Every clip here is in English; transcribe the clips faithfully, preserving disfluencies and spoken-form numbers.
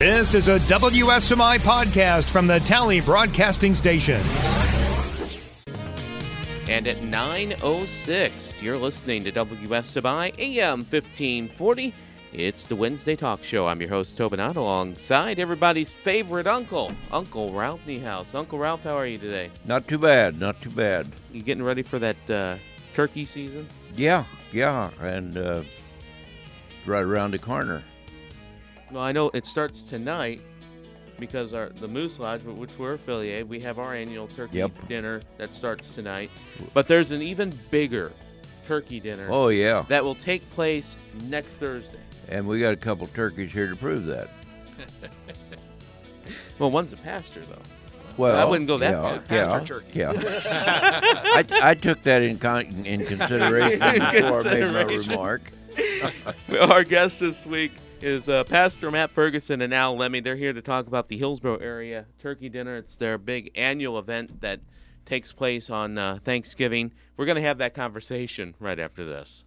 This is a W S M I podcast from the Tally Broadcasting Station. And at nine oh six, you're listening to W S M I A M fifteen forty. It's the Wednesday Talk Show. I'm your host, Tobin Ott, alongside everybody's favorite uncle, Uncle Ralph Niehaus. Uncle Ralph, how are you today? Not too bad, not too bad. You getting ready for that uh, turkey season? Yeah, yeah, and uh, right around the corner. Well, I know it starts tonight because our the Moose Lodge, with which we're affiliated, we have our annual turkey Yep. dinner that starts tonight. But there's an even bigger turkey dinner Oh, yeah, that will take place next Thursday. and we got a couple turkeys here to prove that. Well, one's a pastor, though. Well, I wouldn't go that yeah, far. Yeah, Pastor turkey. yeah. I, I took that in con- in consideration before I made my Consideration. remark. Our guest this week is uh, Pastor Matt Ferguson and Al Lemmy. They're here to talk about the Hillsborough area turkey dinner. It's their big annual event that takes place on uh, Thanksgiving. We're going to have that conversation right after this.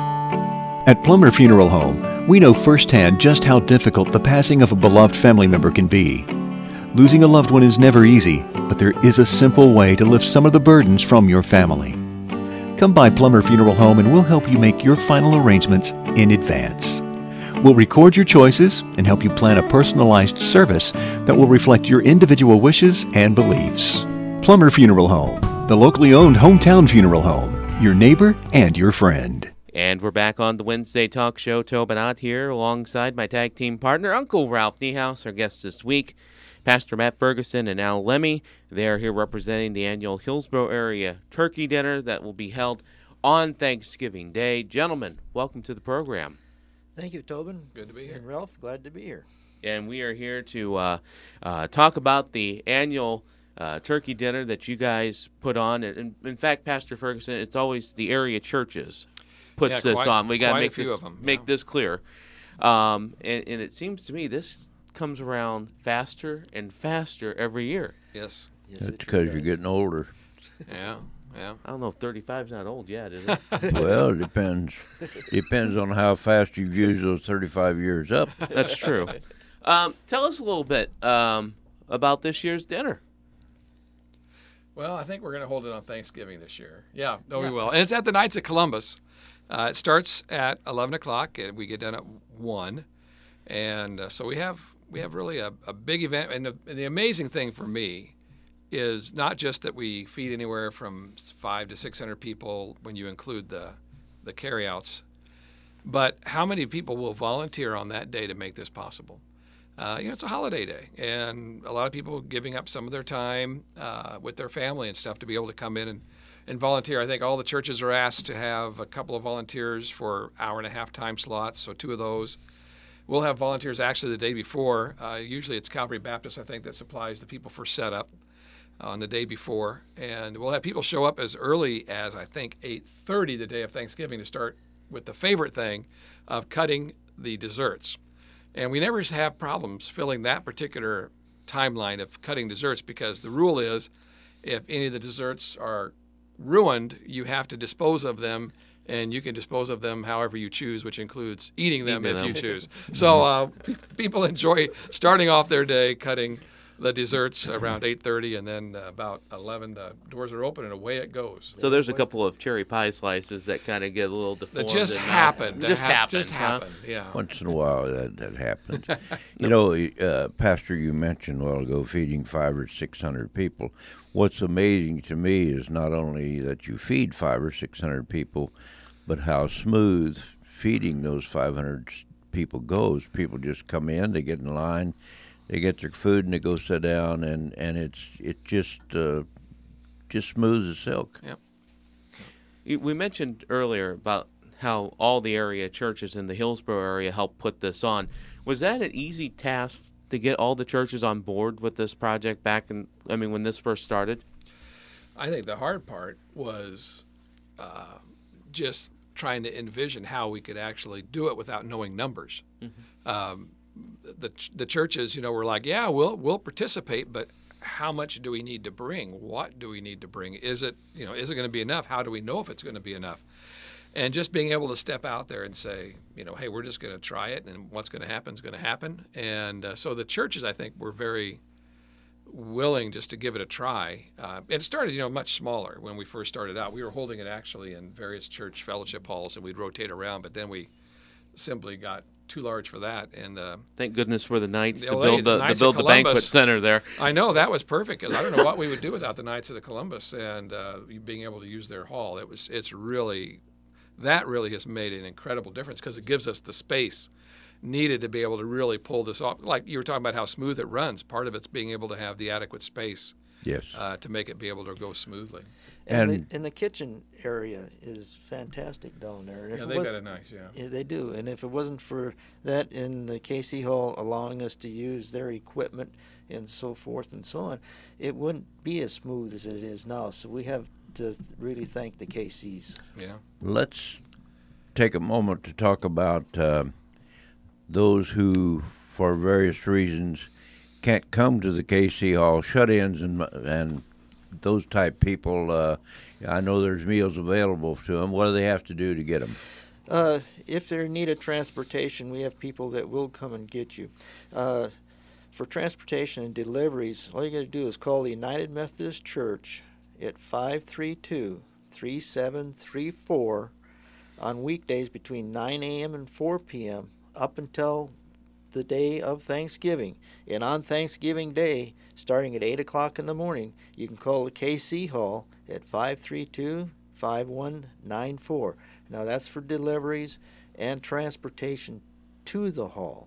At Plummer Funeral Home, we know firsthand just how difficult the passing of a beloved family member can be. Losing a loved one is never easy, but there is a simple way to lift some of the burdens from your family. Come by Plummer Funeral Home and we'll help you make your final arrangements in advance. We'll record your choices and help you plan a personalized service that will reflect your individual wishes and beliefs. Plummer Funeral Home, the locally owned hometown funeral home, your neighbor and your friend. And we're back on the Wednesday Talk Show. Tobin Ott here alongside my tag team partner, Uncle Ralph Niehaus, our guest this week. Pastor Matt Ferguson and Al Lemmy. They are here representing the annual Hillsborough area turkey dinner that will be held on Thanksgiving Day. Gentlemen, welcome to the program. Thank you, Tobin. Good to be here. And Ralph, glad to be here. And we are here to uh, uh, talk about the annual uh, turkey dinner that you guys put on. And in fact, Pastor Ferguson, it's always the area churches puts Yeah, this quite- on. We got to quite a make few this of 'em, make yeah. this clear. Um, and, and it seems to me this comes around faster and faster every year. Yes. Yes, That's it because does. you're getting older. Yeah. Yeah. I don't know if thirty-five is not old yet, is it? Well, it depends. Depends on how fast you've used those thirty-five years up. That's true. Um, tell us a little bit um, about this year's dinner. Well, I think we're going to hold it on Thanksgiving this year. Yeah, no, we will. And it's at the Knights of Columbus. Uh, it starts at eleven o'clock, and we get done at one. And uh, so we have we have really a, a big event. And the, and the amazing thing for me is not just that we feed anywhere from five to six hundred people when you include the the carryouts, but how many people will volunteer on that day to make this possible. Uh, you know, it's a holiday day, and a lot of people giving up some of their time uh, with their family and stuff to be able to come in and, and volunteer. I think all the churches are asked to have a couple of volunteers for hour and a half time slots, so two of those. We'll have volunteers actually the day before. Uh, usually it's Calvary Baptist, I think, that supplies the people for setup on the day before. And we'll have people show up as early as, I think, eight thirty the day of Thanksgiving to start with the favorite thing of cutting the desserts. And we never have problems filling that particular timeline of cutting desserts because the rule is if any of the desserts are ruined, you have to dispose of them, and you can dispose of them however you choose, which includes eating them Eating if them. you choose. So uh, pe- people enjoy starting off their day cutting the desserts around eight thirty, and then uh, about eleven, the doors are open, and away it goes. So there's a couple of cherry pie slices that kind of get a little deformed. That just and happened. Just That hap- happened. Just huh? happened, yeah. Once in a while, that, that happens. You know, uh, Pastor, you mentioned a while ago feeding five or six hundred people. What's amazing to me is not only that you feed five or six hundred people, but how smooth feeding those five hundred people goes. People just come in, they get in line, they get their food, and they go sit down, and, and it's it just uh, just smooth as silk. Yep. You- We mentioned earlier about how all the area churches in the Hillsborough area helped put this on. Was that an easy task to get all the churches on board with this project back in, I mean, when this first started? I think the hard part was uh, just trying to envision how we could actually do it without knowing numbers. Mm-hmm. Um, the the churches, you know, were like, yeah, we'll we'll participate, but how much do we need to bring? What do we need to bring? Is it, you know, is it going to be enough? How do we know if it's going to be enough? And just being able to step out there and say, you know, hey, we're just going to try it, and what's going to happen is going to happen. And uh, so the churches, I think, were very willing just to give it a try. Uh, and it started, you know, much smaller when we first started out. We were holding it actually in various church fellowship halls, and we'd rotate around, but then we simply got too large for that. And uh, Thank goodness for the Knights the to L A build the the, Knights to of build the banquet Columbus. center there. I know that was perfect, because I don't know what we would do without the Knights of the Columbus and uh, being able to use their hall. It was, it's really, that really has made an incredible difference, because it gives us the space needed to be able to really pull this off. Like you were talking about how smooth it runs. Part of it's being able to have the adequate space Yes. uh, to make it be able to go smoothly. And, And- the, and the kitchen area is fantastic down there. And if Yeah, it they was- got it nice, yeah. Yeah, they do. And if it wasn't for that in the K C Hall allowing us to use their equipment and so forth and so on, it wouldn't be as smooth as it is now. So we have to really thank the K Cs. Yeah. Let's take a moment to talk about uh, those who, for various reasons, can't come to the K C Hall, shut-ins and and those type people. Uh, I know there's meals available to them. What do they have to do to get them? Uh, if they're in need of transportation, we have people that will come and get you. Uh, for transportation and deliveries, all you got to do is call the United Methodist Church at five three two, three seven three four on weekdays between nine a.m. and four p.m. up until the day of Thanksgiving. And on Thanksgiving Day, starting at eight o'clock in the morning, you can call the K C Hall at five three two, five one nine four. Now that's for deliveries and transportation to the hall.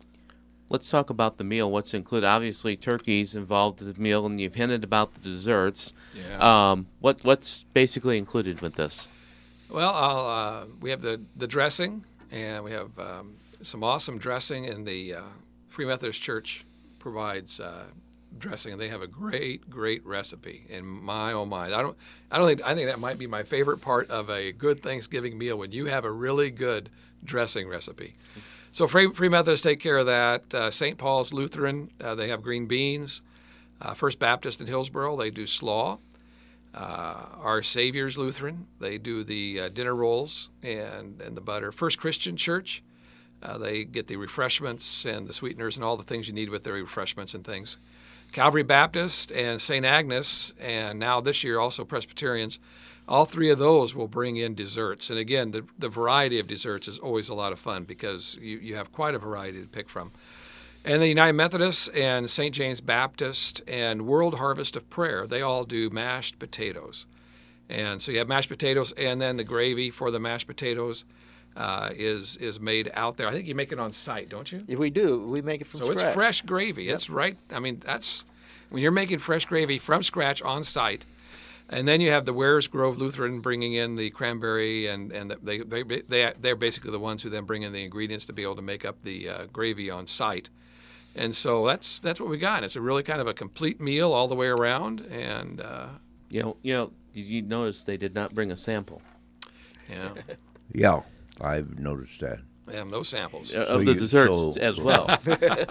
Let's talk about the meal. What's included? Obviously, turkey's involved in the meal, and you've hinted about the desserts. Yeah. Um, what what's basically included with this? Well, I'll, uh, we have the, the dressing, and we have um, some awesome dressing, and the uh, Free Methodist Church provides uh, dressing, and they have a great, great recipe. And my oh my, I don't, I don't think, I think that might be my favorite part of a good Thanksgiving meal, when you have a really good dressing recipe. So Free, Free Methodists take care of that. Uh, Saint Paul's Lutheran, uh, they have green beans. Uh, First Baptist in Hillsboro, they do slaw. Uh, Our Savior's Lutheran, they do the uh, dinner rolls and, and the butter. First Christian Church, uh, they get the refreshments and the sweeteners and all the things you need with their refreshments and things. Calvary Baptist and Saint Agnes, and now this year also Presbyterians, all three of those will bring in desserts. And again, the, the variety of desserts is always a lot of fun, because you, you have quite a variety to pick from. And the United Methodists and Saint James Baptist and World Harvest of Prayer, they all do mashed potatoes. And so you have mashed potatoes, and then the gravy for the mashed potatoes uh, is is made out there. I think you make it on site, don't you? If we do, we make it from So scratch. it's fresh gravy. It's right. I mean, that's when you're making fresh gravy from scratch on site. And then you have the Wares Grove Lutheran bringing in the cranberry, and, and they, they, they, they're basically the ones who then bring in the ingredients to be able to make up the uh, gravy on site. And so that's that's what we got. It's a really kind of a complete meal all the way around. And, uh, You know, you know. Did you notice they did not bring a sample yeah, Yeah, I've noticed that. they have no samples. uh, So of the you- desserts so- as well?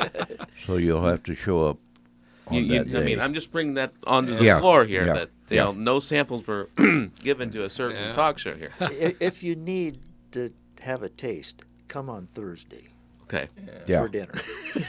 So you'll have to show up on You, you, that day. I mean, I'm just bringing that onto the Yeah, floor here. yeah, That you yeah. know, no samples were given to a certain Yeah. talk show here. I- if you need to have a taste, come on Thursday Okay. Yeah. for dinner.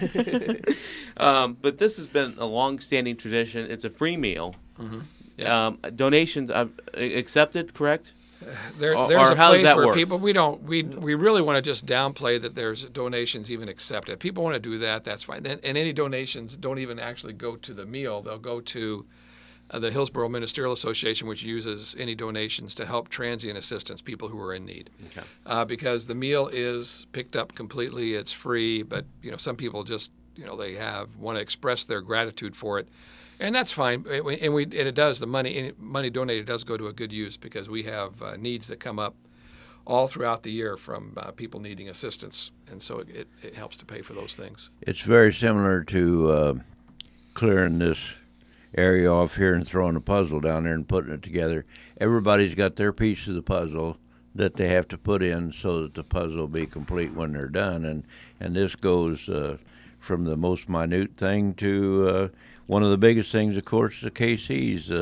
Um, but this has been a long-standing tradition. It's a free meal. Yeah. Um, donations uh, accepted, correct? There, Or- there's or a how does place that where work? people we don't we we really want to just downplay that there's donations even accepted. If people want to do that, that's fine. And, and any donations don't even actually go to the meal. They'll go to uh, the Hillsboro Ministerial Association, which uses any donations to help transient assistance, people who are in need. Okay. Uh, because the meal is picked up completely, it's free. But you know, some people just you know they have want to express their gratitude for it. And that's fine, and we and we- and it does. The money money donated does go to a good use, because we have uh, needs that come up all throughout the year from uh, people needing assistance, and so it, it helps to pay for those things. It's very similar to uh, clearing this area off here and throwing a puzzle down there and putting it together. Everybody's got their piece of the puzzle that they have to put in so that the puzzle will be complete when they're done. And, and this goes uh, from the most minute thing to uh, one of the biggest things, of course, the K Cs. Uh,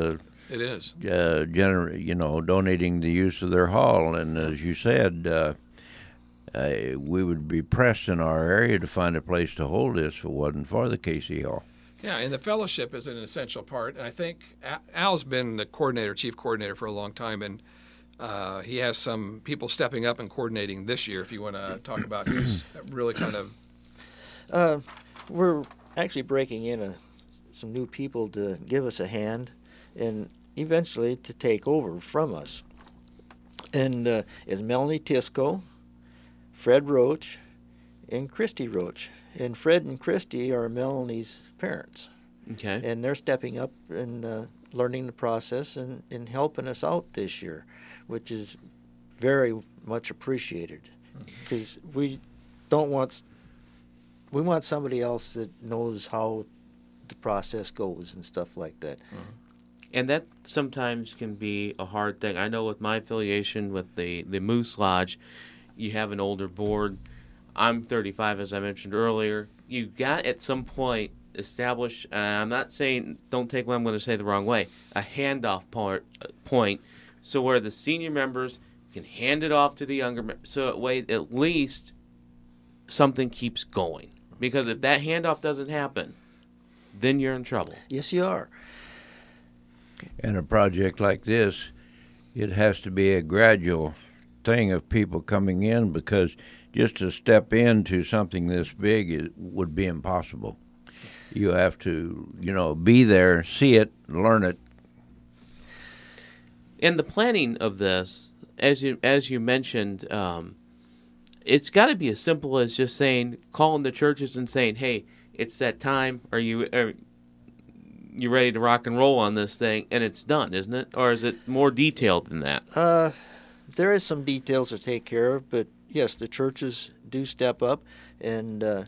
It is. Uh, gener- you know, donating the use of their hall, and as you said, uh, uh, we would be pressed in our area to find a place to hold this if it wasn't for the K C Hall. Yeah, and the fellowship is an essential part. And I think Al's been the coordinator, chief coordinator for a long time, and uh, he has some people stepping up and coordinating this year. If you want to talk about who's really kind of. Uh, we're actually breaking in a, some new people to give us a hand, and eventually to take over from us. And uh, is Melanie Tisco, Fred Roach, and Christy Roach. And Fred and Christy are Melanie's parents. Okay. And they're stepping up and uh, learning the process and, and helping us out this year, which is very much appreciated. Because we don't want, we want somebody else that knows how the process goes and stuff like that. Mm-hmm. And that sometimes can be a hard thing. I know with my affiliation with the, the Moose Lodge, you have an older board. I'm thirty-five, as I mentioned earlier. You got at some point establish, uh, I'm not saying, don't take what I'm going to say the wrong way, a handoff part, uh, point so where the senior members can hand it off to the younger members. So that way at least something keeps going. Because if that handoff doesn't happen, then you're in trouble. Yes, you are. And a project like this, it has to be a gradual thing of people coming in, because just to step into something this big it would be impossible. You have to, you know, be there, see it, learn it. And the planning of this, as you as you mentioned, um, it's got to be as simple as just saying, calling the churches and saying, "Hey, it's that time. Are you are you ready to rock and roll on this thing?" And it's done, isn't it? Or is it more detailed than that? Uh, there is some details to take care of, but yes, the churches do step up and uh,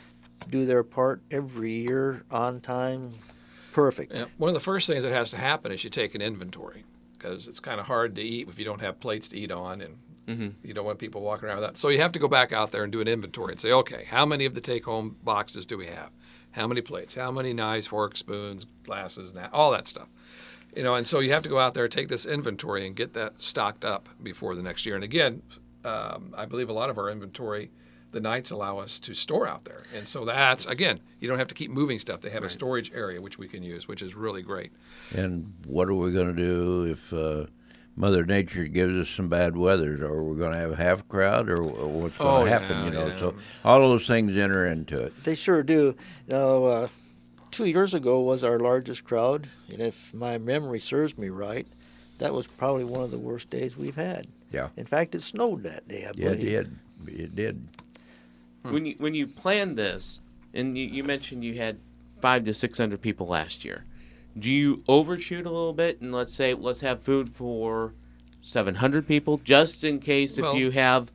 do their part every year on time, perfect. Yeah, one of the first things that has to happen is you take an inventory, because it's kind of hard to eat if you don't have plates to eat on, and mm-hmm. you don't want people walking around with that. So you have to go back out there and do an inventory and say, okay, how many of the take-home boxes do we have? How many plates? How many knives, forks, spoons, glasses, all that stuff. You know, and so you have to go out there and take this inventory and get that stocked up before the next year. And again, um, I believe a lot of our inventory, the Knights allow us to store out there. And so that's, again, you don't have to keep moving stuff. They have right. a storage area which we can use, which is really great. And what are we going to do if uh, Mother Nature gives us some bad weather? Or we're going to have a half crowd, or, or what's going oh, to happen? Yeah, you know, yeah. so all those things enter into it. They sure do. Now, uh, two years ago was our largest crowd, and if my memory serves me right, that was probably one of the worst days we've had. Yeah. In fact, it snowed that day, I Yeah, believe. it did. It did. When you when you planned this, and you, you mentioned you had five to six hundred people last year, do you overshoot a little bit and let's say let's have food for seven hundred people, just in case Well, if you have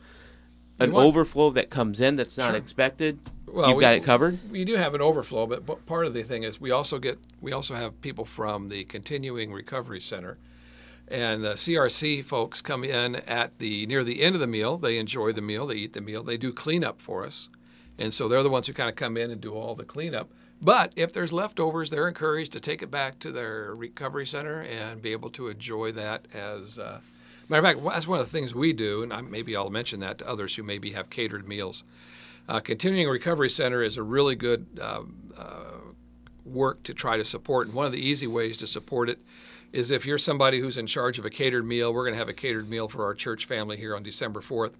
an want- overflow that comes in that's not Sure. expected, Well, you've we- got it covered? We do have an overflow, but but part of the thing is we also get we also have people from the Continuing Recovery Center, and the C R C folks come in at the near the end of the meal. They enjoy the meal, they eat the meal, they do cleanup for us, and so they're the ones who kind of come in and do all the cleanup. But if there's leftovers, they're encouraged to take it back to their recovery center and be able to enjoy that as. Uh, matter of fact, that's one of the things we do, and I, maybe I'll mention that to others who maybe have catered meals. Uh, Continuing Recovery Center is a really good uh, uh, work to try to support. And one of the easy ways to support it is if you're somebody who's in charge of a catered meal. We're going to have a catered meal for our church family here on December fourth.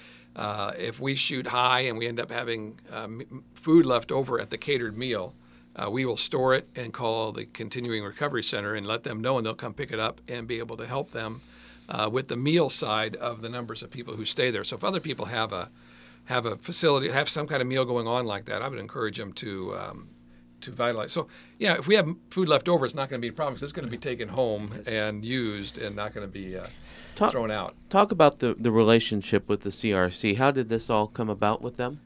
Uh, if we shoot high and we end up having um, food left over at the catered meal, uh, we will store it and call the Continuing Recovery Center and let them know, and they'll come pick it up and be able to help them uh, with the meal side of the numbers of people who stay there. So if other people have a have a facility, have some kind of meal going on like that, I would encourage them to um, to vitalize. So, yeah, if we have food left over, it's not going to be a problem because it's going to be taken home and used and not going to be uh, Talk, thrown out. Talk about the, the relationship with the C R C. How did this all come about with them?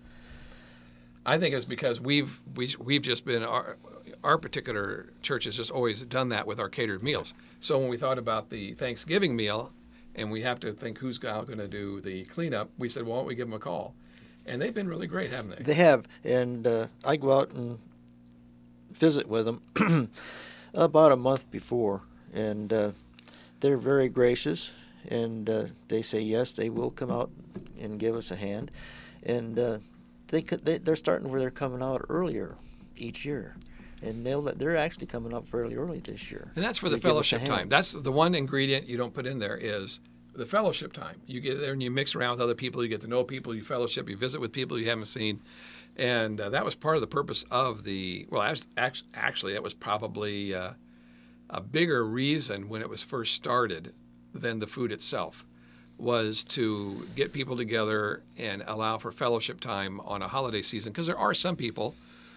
I think it's because we've we, we've just been our, our particular church has just always done that with our catered meals. So when we thought about the Thanksgiving meal, and we have to think who's going to do the cleanup, we said, well, why don't we give them a call? And they've been really great, haven't they? They have, and uh, I go out and visit with them about a month before, and uh, they're very gracious, and uh, they say yes, they will come out and give us a hand, and uh, they could they, they're starting where they're coming out earlier each year, and they'll they're actually coming up fairly early this year. And that's for the to give us a fellowship time. hand. That's the one ingredient you don't put in there is the fellowship time. You get there and you mix around with other people, you get to know people, you fellowship, you visit with people you haven't seen. And uh, that was part of the purpose of the, well, actually, actually that was probably uh, a bigger reason when it was first started than the food itself, was to get people together and allow for fellowship time on a holiday season. Because there are some people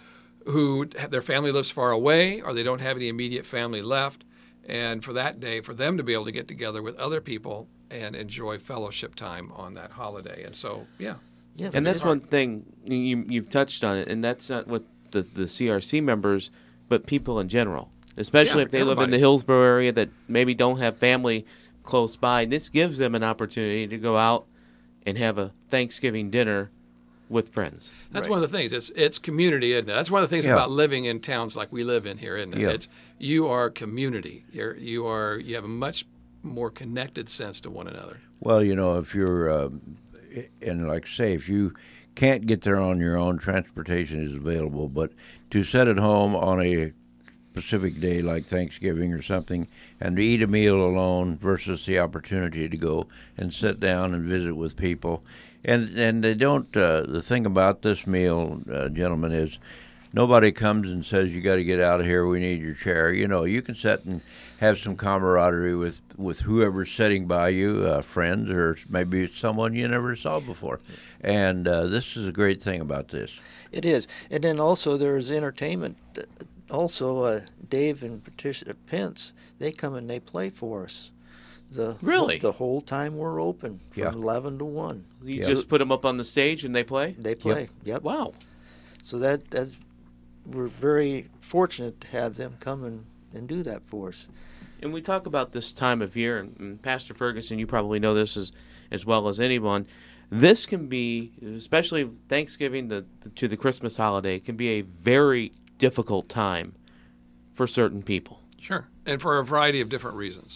who have, their family lives far away or they don't have any immediate family left. And for that day, for them to be able to get together with other people and enjoy fellowship time on that holiday. And so, yeah. Yeah, And but that's it- one thing you, you've touched on it, and that's not what the, the C R C members, but people in general, especially Yeah, if they live in everybody. the Hillsborough area that maybe don't have family close by. This gives them an opportunity to go out and have a Thanksgiving dinner with friends. That's Right. one of the things. It's it's community, isn't it? That's one of the things Yeah. about living in towns like we live in here, isn't it? Yeah. It's you are community. You're you are you have a much more connected sense to one another. Well, you know, if you're, uh, and like I say, if you can't get there on your own, transportation is available. But to sit at home on a specific day like Thanksgiving or something and to eat a meal alone versus the opportunity to go and sit down and visit with people. And and they don't, uh, the thing about this meal, uh, gentlemen, is nobody comes and says, you got to get out of here, we need your chair. You know, you can sit and have some camaraderie with, with whoever's sitting by you, uh, friends, or maybe it's someone you never saw before. And uh, this is a great thing about this. It is, and then also there's entertainment. Also, uh, Dave and Patricia Pence, they come and they play for us. The Really? the whole time we're open from Yeah. eleven to one. You Yeah. just put them up on the stage and they play? They play. Yep. Wow. So that that's we're very fortunate to have them come and, and do that for us. And we talk about this time of year, and, and Pastor Ferguson, you probably know this as, as well as anyone. This can be, especially Thanksgiving to, to the Christmas holiday, can be a very difficult time for certain people. Sure, and for a variety of different reasons.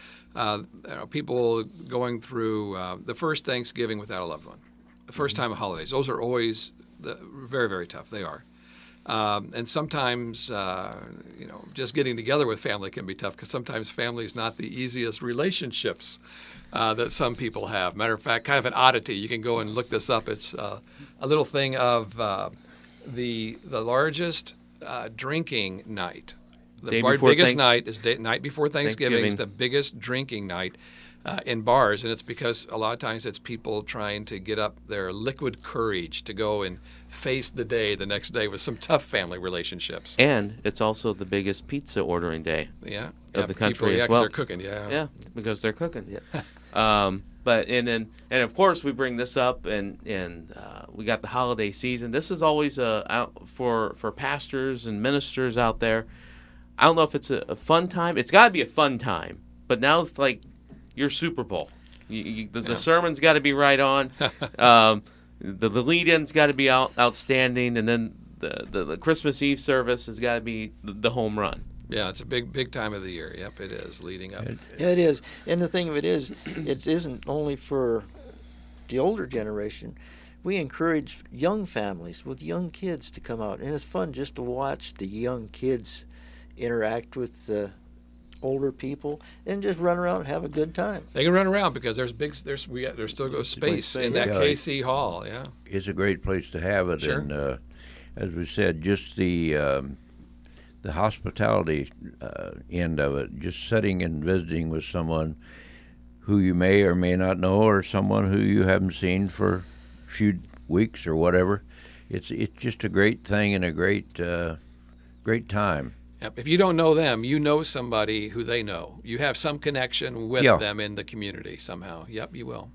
Uh, you know, people going through uh, the first Thanksgiving without a loved one, the first time of holidays. Those are always the, very, very tough. They are. Um, and sometimes, uh, you know, just getting together with family can be tough because sometimes family is not the easiest relationships uh, that some people have. Matter of fact, kind of an oddity. You can go and look this up. It's uh, a little thing of uh, the the largest uh, drinking night. The Day bar- before biggest Thanks- night is day, night before Thanksgiving. Thanksgiving. It's the biggest drinking night uh, in bars, and it's because a lot of times it's people trying to get up their liquid courage to go and face the day the next day with some tough family relationships. And it's also the biggest pizza ordering day. Yeah, Of yeah, the country people, yeah, as 'cause well. they're cooking. Yeah, Yeah, because they're cooking. Yeah. Um, but and then and of course we bring this up, and and uh, we got the holiday season. This is always uh, out for for pastors and ministers out there. I don't know if it's a, a fun time. It's got to be a fun time. But now it's like your Super Bowl. You, you, the, Yeah. the sermon's got to be right on. um, the the lead-in's got to be out outstanding, and then the, the, the Christmas Eve service has got to be the, the home run. yeah, it's a big, big time of the year. Yep, it is leading up. Yeah, it is. And the thing of it is, it isn't only for the older generation. We encourage young families with young kids to come out, and it's fun just to watch the young kids interact with the older people and just run around and have a good time. They can run around because there's big, there's we got, there's still go space in that Yeah. K C Hall. Yeah, It's a great place to have it. Sure. And uh, as we said, just the um, the hospitality uh, end of it, just sitting and visiting with someone who you may or may not know, or someone who you haven't seen for a few weeks or whatever. It's it's just a great thing and a great uh, great time. yep. If you don't know them, you know somebody who they know. You have some connection with Yeah. them in the community somehow. Yep, you will.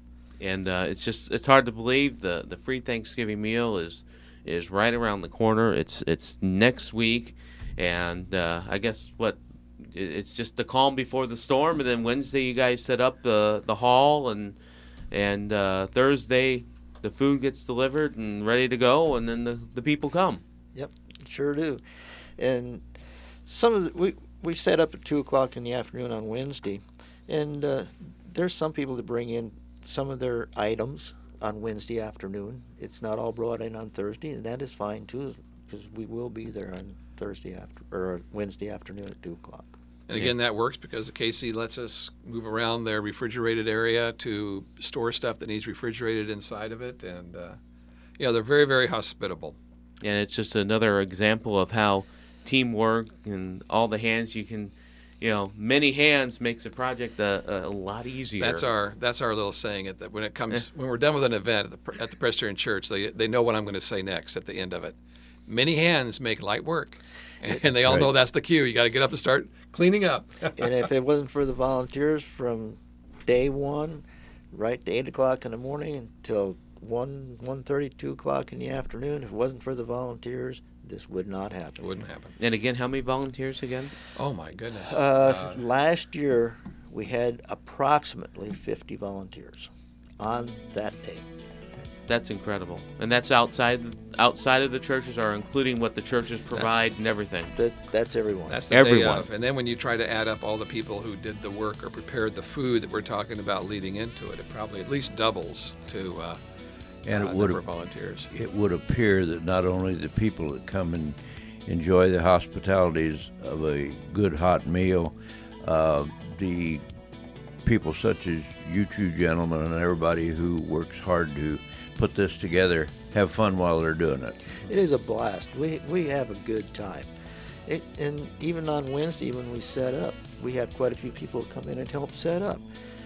And uh, it's just it's hard to believe the the free Thanksgiving meal is is right around the corner. It's it's next week, and uh, I guess what it- it's just the calm before the storm. And then Wednesday you guys set up the the hall, and and uh, Thursday the food gets delivered and ready to go, and then the, the people come. Sure do. And some of the, we we set up at two o'clock in the afternoon on Wednesday, and uh, there's some people that bring in some of their items on Wednesday afternoon. It's not all brought in on Thursday, and that is fine too, because we will be there on Thursday after or Wednesday afternoon at two o'clock. And again, that works because the K C lets us move around their refrigerated area to store stuff that needs refrigerated inside of it. And, uh, yeah, they're very, very hospitable. And it's just another example of how teamwork and all the hands you can, you know, many hands makes a project a, a lot easier. That's our that's our little saying. It that when it comes when we're done with an event at the, at the Presbyterian Church, they they know what I'm going to say next at the end of it. Many hands make light work. And they all right. know that's the cue. You got to get up and start cleaning up. And if it wasn't for the volunteers from day one, right to eight o'clock in the morning until one, one thirty, two o'clock in the afternoon, if it wasn't for the volunteers, this would not happen. It wouldn't happen. And again, how many volunteers again? Oh, my goodness. Uh, uh, last year, we had approximately fifty volunteers on that day. That's incredible. And that's outside outside of the churches, or including what the churches provide and everything. That, that's everyone. That's the Everyone. day of. And then when you try to add up all the people who did the work or prepared the food that we're talking about leading into it, it probably at least doubles to uh, And uh, it would number of volunteers. It would appear that not only the people that come and enjoy the hospitalities of a good hot meal, uh, the people such as you two gentlemen and everybody who works hard to put this together have fun while they're doing it. It is a blast. We we have a good time. It, and even on Wednesday when we set up, we have quite a few people come in and help set up,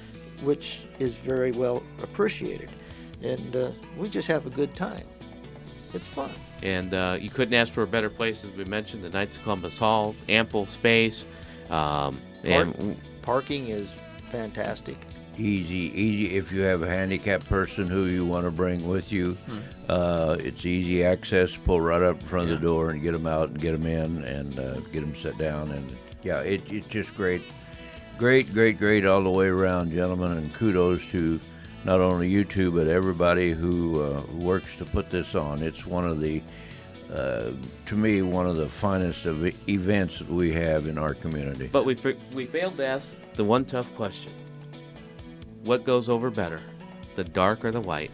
which is very well appreciated. And uh, we just have a good time. It's fun. And uh, you couldn't ask for a better place, as we mentioned, the Knights of Columbus Hall, ample space. Um, and Park, parking is fantastic. Easy, easy. If you have a handicapped person who you want to bring with you, Hmm. uh, it's easy access. Pull right up in front Yeah. of the door and get them out and get them in and uh, get them set down. And yeah, it, it's just great, great, great, great all the way around, gentlemen. And kudos to not only you two, but everybody who uh, works to put this on. It's one of the, uh, to me, one of the finest of e- events that we have in our community. but we fa- we failed to ask the one tough question: what goes over better, the dark or the white?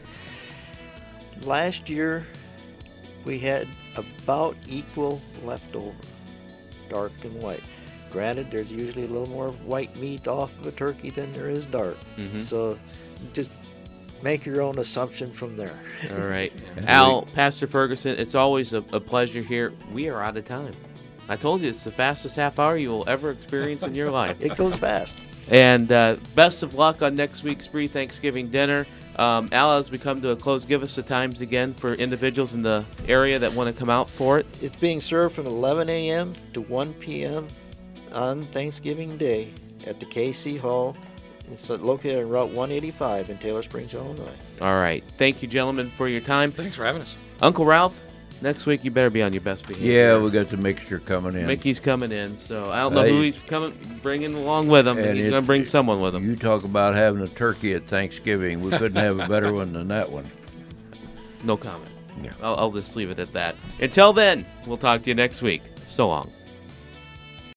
Last year, we had about equal leftover, dark and white. Granted, there's usually a little more white meat off of a turkey than there is dark. Mhm. So just make your own assumption from there. All right. And Al, Pastor Ferguson, it's always a, a pleasure here. We are out of time. I told you it's the fastest half hour you will ever experience in your life. It goes fast. And uh, best of luck on next week's pre-Thanksgiving dinner. Um, Al, as we come to a close, give us the times again for individuals in the area that want to come out for it. It's being served from eleven a.m. to one p.m. on Thanksgiving Day at the K C Hall. It's located on Route one eighty-five in Taylor Springs, Illinois. All right. Thank you, gentlemen, for your time. Thanks for having us. Uncle Ralph, next week you better be on your best behavior. Yeah, we got the mixture coming in. Mickey's coming in, so I don't know Hey. who he's coming, bringing along with him, but And he's it- going to bring someone with him. You talk about having a turkey at Thanksgiving. We couldn't have a better one than that one. No comment. Yeah. I'll, I'll just leave it at that. Until then, we'll talk to you next week. So long.